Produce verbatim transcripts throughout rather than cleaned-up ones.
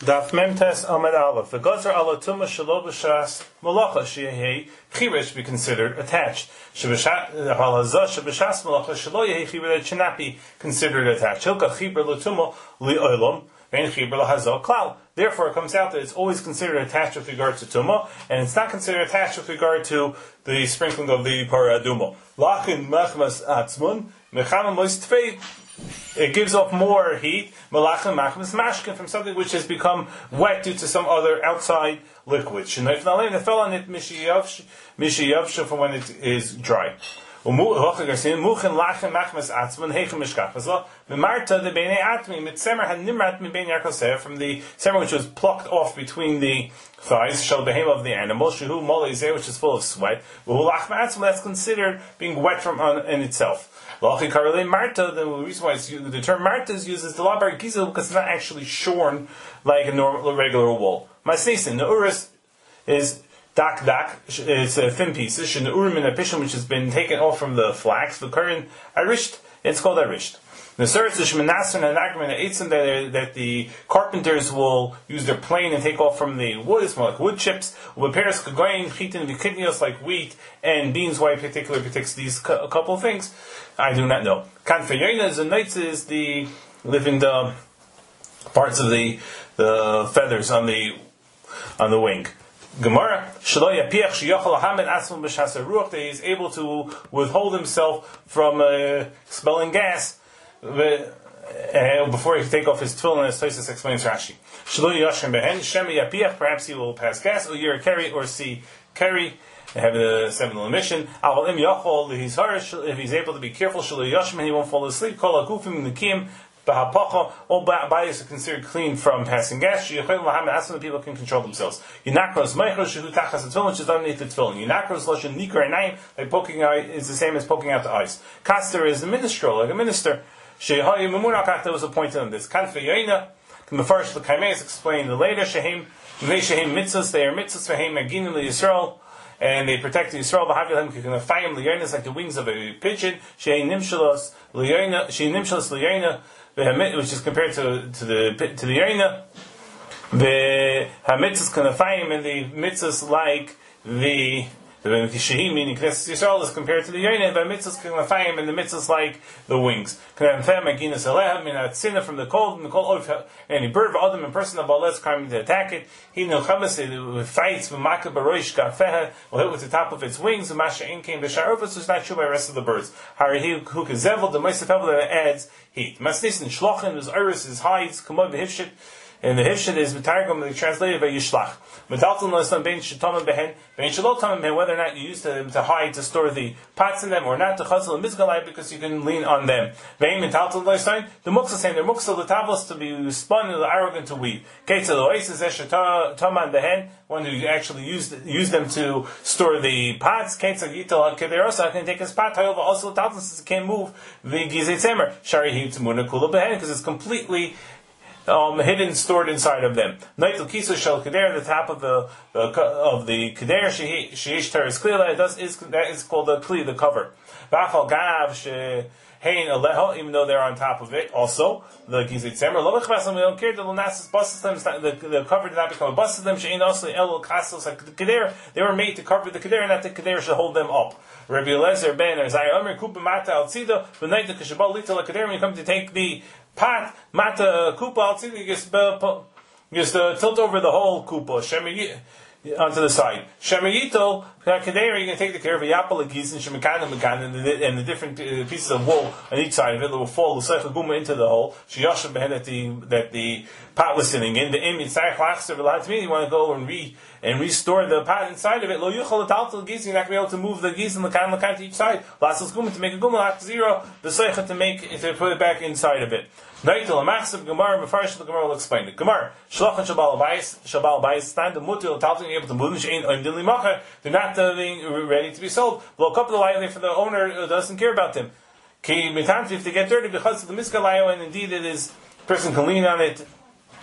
Daf Memtes Amid Aleph. The Gazer ala Tumah Shelo B'Shas Malacha Sheyehei Chibur should be considered attached. Sheb'Shas Malacha Shelo Yehei Chibur that should not be considered attached. Hilka Chibur L'Tumah Li'Olam Vein Chibur L'Hazal Klal. Therefore, it comes out that it's always considered attached with regard to Tumah, and it's not considered attached with regard to the sprinkling of the Parah Adumah. Lachin Mechmas Atzmun Mechama Moist Tvei. It gives off more heat, malachim machmas mashkin, from something which has become wet due to some other outside liquid. Shenoif nalim, that fell on it mishiyavsha from when it is dry. Muchin lachem machmas atzman heichem mishkach. Mimarta the beinei atmi mitzemer had nimrat mi bein yarkosev, from the semer which was plucked off between the thighs, shall behem of the animal, shehu molezeh, which is full of sweat. Uhu lachma atzman, that's considered being wet from on, in itself. Marta, the reason why it's used, the term Marta is used is the labar gizel because it's not actually shorn like a normal, regular wool. Masnisin, the uris is dak dak, it's a thin pieces. Shin the urim in a pishon which has been taken off from the flax. The current arisht, it's called arisht. The search is shmenasan and agreement that that the carpenters will use their plane and take off from the wood. It's more like wood chips. Ubeperes kagoyin chitin vikidnios, like wheat and beans. Why particularly protects these a couple of things, I do not know. Kanfeyona is the nights is the living the parts of the the feathers on the on the wing. Gemara shelo yapiach sheyachol hamed asmul b'shas haruach, that he is able to withhold himself from uh, expelling gas. Uh, before he can take off his tefillin, as Tosfos explains Rashi. Shelo yashem behen shemi yapiach, perhaps he will pass gas, or yir carry, or see carry. Have the seminal emission. Aval im yachol he's harish, if he's able to be careful. Shelo yashem, he won't fall asleep. Kol hakufim nikim b'hapacha, all bodies are considered clean from passing gas. Sheyachol lahamed asmul, the people can control themselves. Yinakros meichros shehu tachas tefillin, which is underneath the tefillin. Yinakros lashon nikar einayim, like poking out is the same as poking out the eyes. Kaster is a minstrel, like a minister. Shehayu Memunakach, that was appointed on this. Kanfei Yoina, the first the Kaimeis explained the later. Shehem, Shehem mitzvahs, they are mitzvahs for Heim Maginim Yisrael, and they protect the Yisrael. V'havilam Kiknafayim Liyoina is like the wings of a pigeon. Shehem Nimshalos Liyoina, Shehem Nimshalos Liyoina, which is compared to to the to the Yoina. The Hamitzvahs Kanafayim, and the mitzvahs like the The Shehim, meaning Knesset Yisrael, is compared to the Yoina, and the mitzvahs Kanafayim, and the mitzvahs like the wings. Kanafayim Maginas Aleha, Minat Sinna, from the cold, and the cold, any bird, Adam, and person of Baal coming to attack it. He no chamas, it fights, V'maka Baroish Gafeha, will hit with the top of its wings, and Masha In came B'Sharofas, so it's not true by the rest of the birds. Harihi Hukazevel, the Meisapevel, that adds heat. Masnis and Shlochin, his iris, his hides, Kamod V'Hivshit, and the Hivshit is B'Targum, the translated by Yishlach. Medalton L'Islam Ben Shetamim Behen, Ben Shalotamim Behen, whether or not you use them to hide, to store the pots in them, or not to Chazal and Mizgalai, because you can lean on them. Vein Medalton L'Islam, the Muksa saying they're Muksa L'Tavos, to be spun and arrogant to weave. Ketzal Oasis Eshet Behen, one who actually used use them to store the pots. Ketzal Yital Kederosa, I can take his pot, however, also L'Tavos, since it can't move the Gizei Tzemer. Shari Hi Tzmuna Kula Behen, because it's completely Um, hidden, stored inside of them. Naitel Kisa Shel Keder, the top of the uh, of the Keder, Sheish Teres Klila, that is that is called the Kli, the cover. Vafal Gav Shehein Aleho, even though they're on top of it, also the Gizit Semer. Lo Bechvasam, we don't care. The Lunasis busts them. The the cover did not become a busted them. Shein also El Kasos, like the Keder, they were made to cover the Keder, not the Keder should hold them up. Rabbi Eliezer ben Azariah Omer Kupa Mata Al Tzida, the night the Kashabal Lita La Keder, when you come to take the pot, mata kupa, I'll see you just, uh, just uh, tilt over the whole kupa, shemi onto the side. Shemayito, Kaderi, you can take the care of a yapal agis and shemikana mekan, and the and the different uh, pieces of wool on each side of it will fall l'seichaguma into the hole. Sheyashim behen, that the that the pot was sitting in. The im yitzayich lachser v'lad me. You want to go and re and restore the pot inside of it. Lo yuchal l'taltal gis. You're not going to be able to move the gis and lekan lekan to each side. Lasas guma to make a guma lach zero. The seicha to make to put it back inside of it. Naitel amachsav gemara mefarish the gemara will explain it. Gemara shlachan shabal bayis shabal bayis stand the mutil taltal able to move. Shein oim dili macher. They're not uh, being ready to be sold. Well, a couple of lions for the owner uh, doesn't care about them. Ki mitanti, if they get dirty because of the miskalayo, and indeed it is, person can lean on it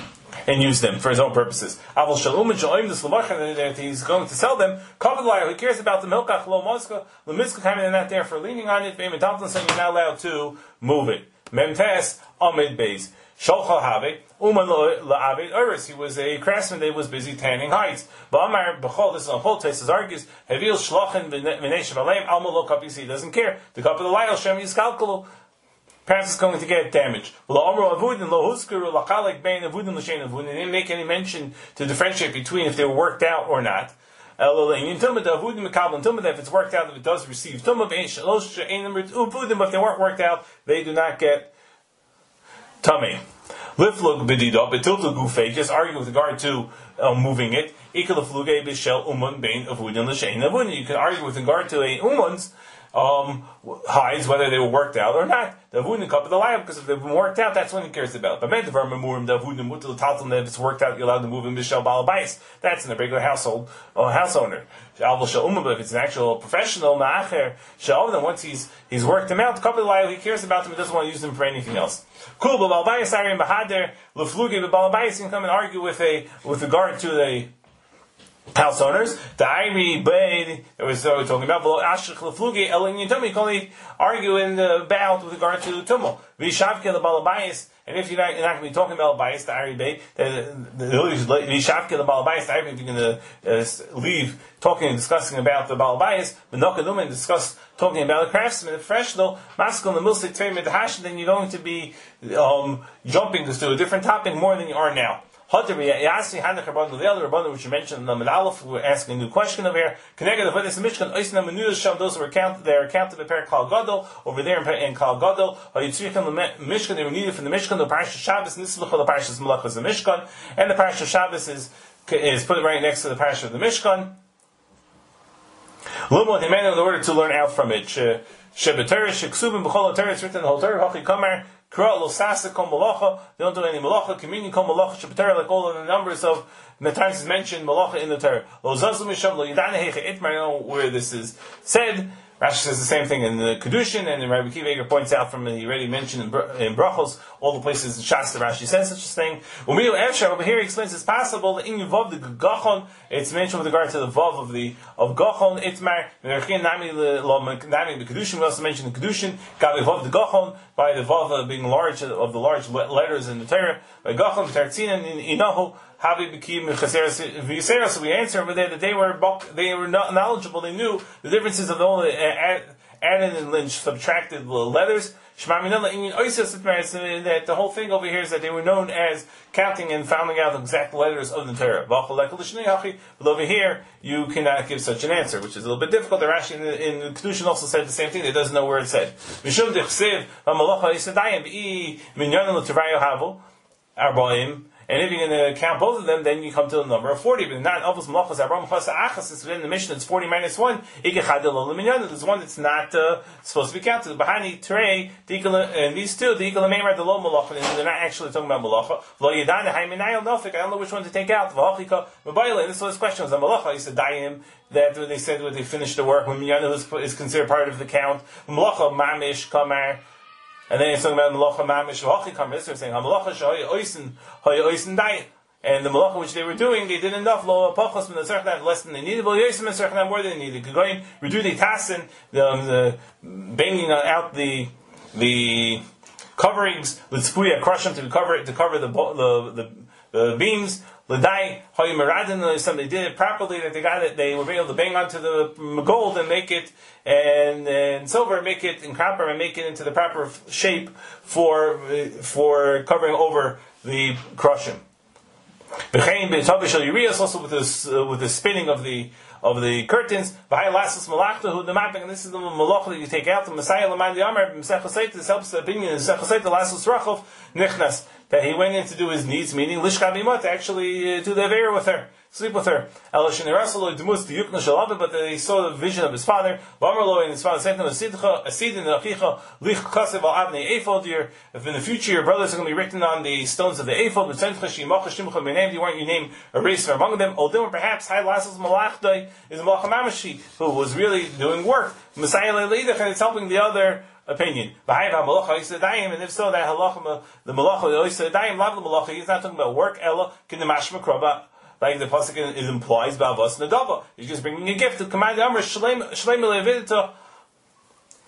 and use them for his own purposes. Aval shalom and shalom the slavachan, that he's going to sell them. Kavod lion, he cares about them. Hilkach lo moska the miska coming, they're not there for leaning on it. Beim mitanti, so you're not allowed to move it. Memtes amid base. Sholcha Habe, Uman La'avid Uris. He was a craftsman that was busy tanning hides. Ba'amar B'chol, this is on whole Tesis argues, Havil Shlochin V'nesh V'aleim, Alma Lo Kapi, he doesn't care. The cup of the Lyle Shem Yiskalkalu. Perhaps it's going to get damaged. He didn't make any mention to differentiate between if they were worked out or not. If it's worked out, if it does receive tumah, but if they weren't worked out, they do not get tummy. Liflug b'dida, betiltu gufei, just argue with regard to uh, moving it. You can argue with regard to a uman's um, hides, whether they were worked out or not. The avudin cup of the lion, because if they've been worked out, that's when he cares about. But if it's worked out, you're allowed to move in bishel balabais. That's in a regular household uh, house owner. But if it's an actual professional ma'acher, then once he's he's worked them out, the cup of the lion, he cares about them. He doesn't want to use them for anything else. Cool, but balabais are in bahader lefluge, but balabais can come and argue with a with regard to the house owners. The Iri Bay that was uh, talking about below Ashrik Leflugi El Yitumi Koli arguing about with regard to Tumul. Vishavke the Balabayas, and if you're not, you're not going to be talking about Bayas, the Iri Bay, the Vishavke the Balabayas, the Iri, if you're going to uh, leave talking and discussing about the Balabayas, but not going to discuss talking about a craftsman, a professional, Maskal the Milsik Tvei Medahash, then you're going to be um, jumping to a different topic more than you are now. Which you mentioned in the Aleph, we're asking a new question over here. Those who were counted, they are counted by Per Kal Gadol, over there in Kal Gadol. Mishkan, they were needed from the Mishkan, the Parashas Shabbos, Nislucha, the Parashas Malachas, the Mishkan, and the Parashas Shabbos is, is put right next to the Parashas of the Mishkan. Lumot, in order to learn out from it. Shebeter, Sheksubim, B'chol HaTorah, it's written in the whole Torah, Hachi Kamar, Kra lo sasa kom malacha. They don't do any malacha. Communion kom malacha. Shepatera, like all of the numbers of the times is mentioned malacha in the Torah. Lo zazu misham lo yidane heicha itmar. Where this is said, Rashi says the same thing in the Kedushin, and then Rabbi Kiva Eger points out from he already mentioned in, in Brachos all the places in Shas Rashi says such a thing. Umiyu Efshar over here he explains it's possible that in Vav the Gachon, it's mentioned with regard to the Vav of the of Gachon Itmar. Merchin Nami Lo Nami the Kedushin. We also mentioned the Kedushin Gabi Vav the Gachon by the Vav being large of the large letters in the Torah. By Gachon Tartzin and Inahu. So we answer over there that they were they were not knowledgeable. They knew the differences of all the added and Lynch subtracted letters. That the whole thing over here is that they were known as counting and finding out the exact letters of the Torah. But over here, you cannot give such an answer, which is a little bit difficult. The Rashi in the, in the Kedushin also said the same thing. It doesn't know where it said. And if you're going to count both of them, then you come to the number of forty. But not Avos Malachas Abraham Chasa Achas. Since within the Mishnah it's forty minus one. There's one that's not uh, supposed to be counted. Bahani Trey, and these two, the Eagle and the Low Malach, and they're not actually talking about Malacha. Lo Yedana Haiminayel Nofik. I don't know which one to take out. V'Hachika Mabayla. And this was his question. Was a Malacha? He said Dayim. That when they said when they finished the work, when Minyana is considered part of the count. Malacha Mamish Kamar. And then he's talking about Malacha Mamish V'Hachi Kamar. They're saying Malacha Shoy Oisen Hoy Oisen Dai. And the Malacha which they were doing, they did enough Lo Apachos Min Tzarchnam less than they needed. Lo Yosim Min Tzarchnam more than they needed. Going redo the Tassen, the banging out the the coverings with Spuya, crush them to cover to cover the the the, the beams. Ladai Hoymaradin, something they did it properly, that they got it, they were able to bang onto the gold and make it, and, and silver, make it in copper and make it into the proper shape for for covering over the crushing. Also with this uh, with the spinning of the of the curtains, and this is the malach that you take out. The Messiah Lamad Yamar this helps the opinion of Lasus Nichnas, that he went in to do his needs, meaning Lishka Bimot, to actually uh, do the Avera with her, sleep with her. But they saw the vision of his father. And his father said to him, if in the future your brothers are going to be written on the stones of the ephod, you want your name erased among them. Or perhaps is who was really doing work. Messiah and it's helping the other opinion. And if so, that halacha, the malacha, he's not talking about work, ella, like the pasuk it implies, ba'avos nadava. He's just bringing a gift to command the Amr Shleim Shleim Levidah.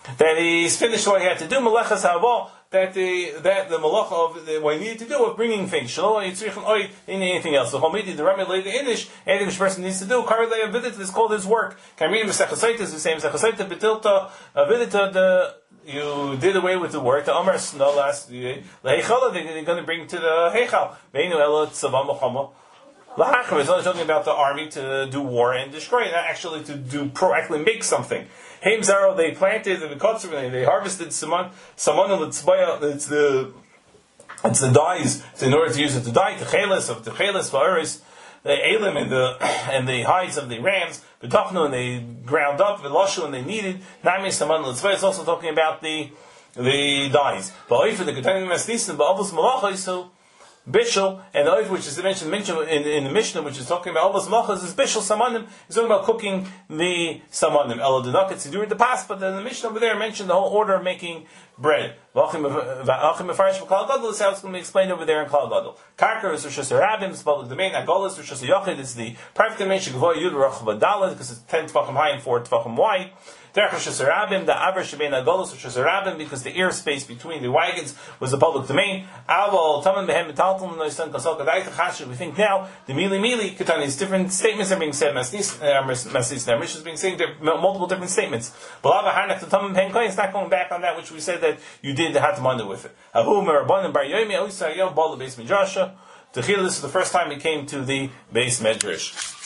that he's finished what he had to do, Melechas Hava, that the that the malacha of the, what he needed to do of bringing things, Shalom Yitzrichim Oy, in anything else. The Homidi, the Rami Lady Inish, anything which person needs to do, Karlei Avidita is called his work. Can read Mesechasaitis, the same Mesechasaitis, Betilta, Avidita, the you did away with the work. The Amar Sno last the Heichal, they're going to bring to the Heichal. Veinu Ela Tzavam Mochama. Lahachim is only talking about the army to do war and destroy, not actually to do proactively make something. Haim Zaro, they planted the Kotzim, they harvested Saman, Saman it's the it's the dyes, so in order to use it to dye, the Chelis of the Chelis, Varis, the Elim and the and the hides of the rams, the Tachnu, and they ground up, the Lashu, and they needed, Nami Saman Litzvah, it's also talking about the the dyes. But for the Ketani Masnisin, but Avos Malachai, so Bishul, and the oath which is mentioned, mentioned in, in the Mishnah, which is talking about all the malachas, is Bishul Samanim, is talking about cooking the Samanim. Ela Dunakets, during the past, but then the Mishnah over there mentioned the whole order of making bread. V'achim Mefarish V'Klal Gadol, is how it's going to be explained over there in Klal Gadol. Karker is Rosh Hashanah, it's public domain. Agolas, Rosh Hashanah, it's the private dimension, Gavoy Yud Rach V'Dalet, because it's ten Tvachim high and four Tvachim wide. Derech Rosh Hashanah, the Aver Shebein Agolos Rosh Hashanah, because the airspace between the wagons was the public domain. Aval Taman Behem Metaltum Noisan Kasal Kadayt Chashu. We think now the Mili Mili Ketanis different statements are being said. Masnis Masnis Namish is being saying multiple different statements. Balava Hanak the Taman Behem Kohen is not going back on that which we said that you did the Hatamanda with it. Ahu Merabban and Bar Yomi Oisa Yom Bala Beis Midrasha. This is the first time he came to the base medrash.